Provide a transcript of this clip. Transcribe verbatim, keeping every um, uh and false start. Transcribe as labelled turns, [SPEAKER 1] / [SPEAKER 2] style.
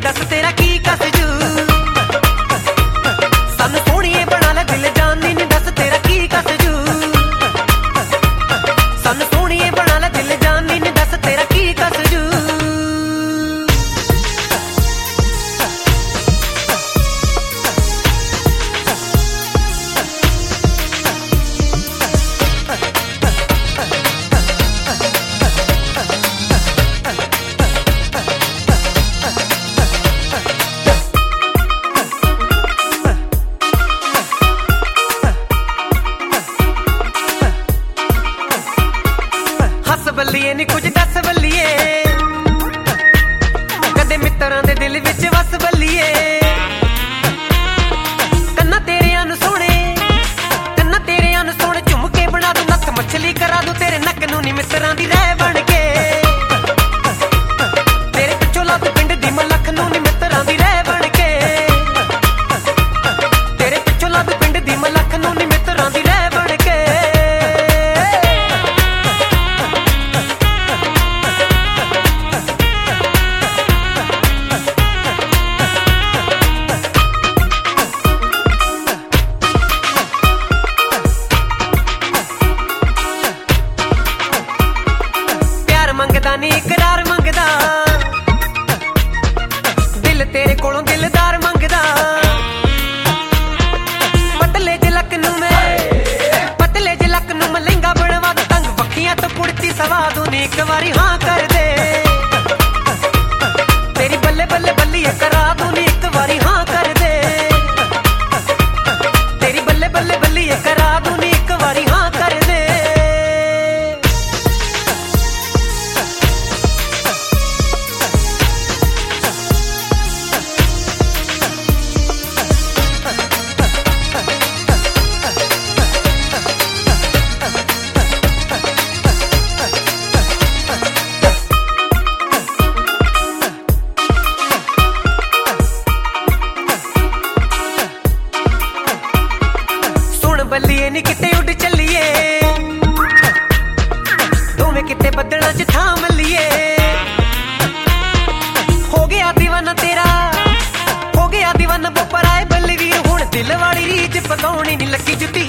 [SPEAKER 1] दस तेरा की कस जू सानू सोहणीए बना ले दिल जानी नी दस तेरा की कस जू सानू सोहणीए बना ले दिल जानी नी दस तेरा की कस जू बल्लिए नी कुछ दस बल्लिए कदे मित्रां दे दिल विच वस बल्लिए कन्ना तेरे नु सोहणे कन्ना तेरे नु सोहणे झुमके बना दूं नथ मछली करा दूं तेरे नक नू नी मित्रां दी रह बन के तेरे पिछों लत पिंड दी मलख नू नी मित्रां दी रह बन के तेरे पिछों लत पिंड दी मलख नू नी मित्रां दी रह बन के मंगदा नी इकरार मंगदा दिल तेरे कोलों दिलदार मंगदा पतले जलक नू मैं पतले जलक नू मैं लहंगा बनवा दा तंग बखियां तो कुड़ती सवा दूं नी एक बारी हां कर दे तेरी बल्ले बल्ले बल्लिए करा दूं नी एक बारी हां कर दे तेरी बल्ले बल्ले बल्लिए करा दूं नी एक बारी हां कर दे बल्लिए नी किते उड़ चलिए दोवें किते बदलां च थां मल्लिए हो गया दीवाना तेरा हो गया दीवाना बोपर आए बल्ली वीर हुण दिल वाली रीत पकाउणी नी लगी जुटी